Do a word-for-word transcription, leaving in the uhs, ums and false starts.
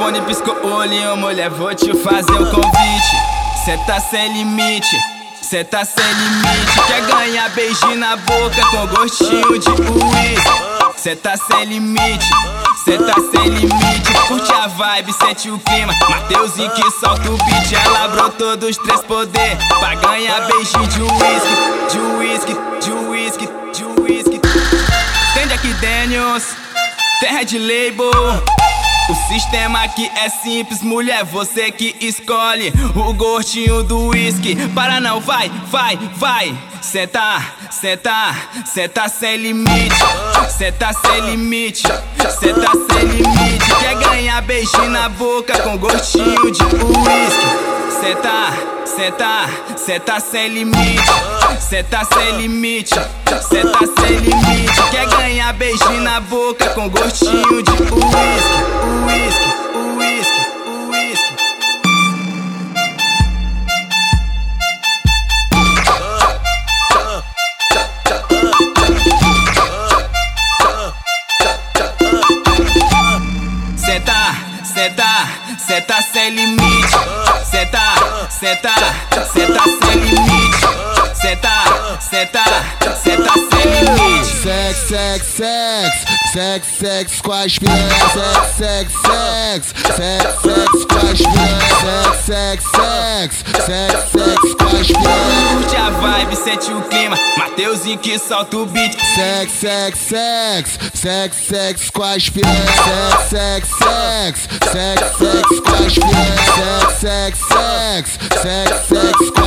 telefone, pisco o olhinho, mulher, vou te fazer o convite. Cê tá sem limite, cê tá sem limite. Quer ganhar beijinho na boca com gostinho de uísque. Cê tá sem limite, cê tá sem limite. Curte a vibe, sente o clima. Mateuzinho que solta o beat. Ela brotou dos três poder pra ganhar beijinho de uísque, de uísque, de uísque, de uísque. Tem Jack Daniels, terra de label. O sistema aqui é simples, mulher, você que escolhe o gostinho do whisky. Para não, vai, vai, vai. Cê tá, cê tá, cê tá sem limite. Cê tá sem limite, cê tá sem limite. Quer ganhar beijinho na boca com gostinho de whisky. Cê tá, cê tá, cê tá sem limite. Cê tá sem limite, cê tá sem limite. Quer ganhar beijinho na boca com gostinho de whisky. Whisky, whisky, whisky. Cê tá, cê tá, cê tá sem limite. Cê tá, cê tá, cê tá sem limite. Cê tá, cê tá, cê tá sem limite. Sex, sex, sex, sex, sex com as piranhas. Sex, sex, sex, sex, sex com as piranhas. Sex, sex, sex, sex, sex com as piranhas. Curte a vibe, sente o clima. Mateuzinho que solta o beat. Sex, sex, sex, sex, sex com as piranhas. Sex, sex, sex, sex, sex com as piranhas. Sex, sex, sex, sex, sex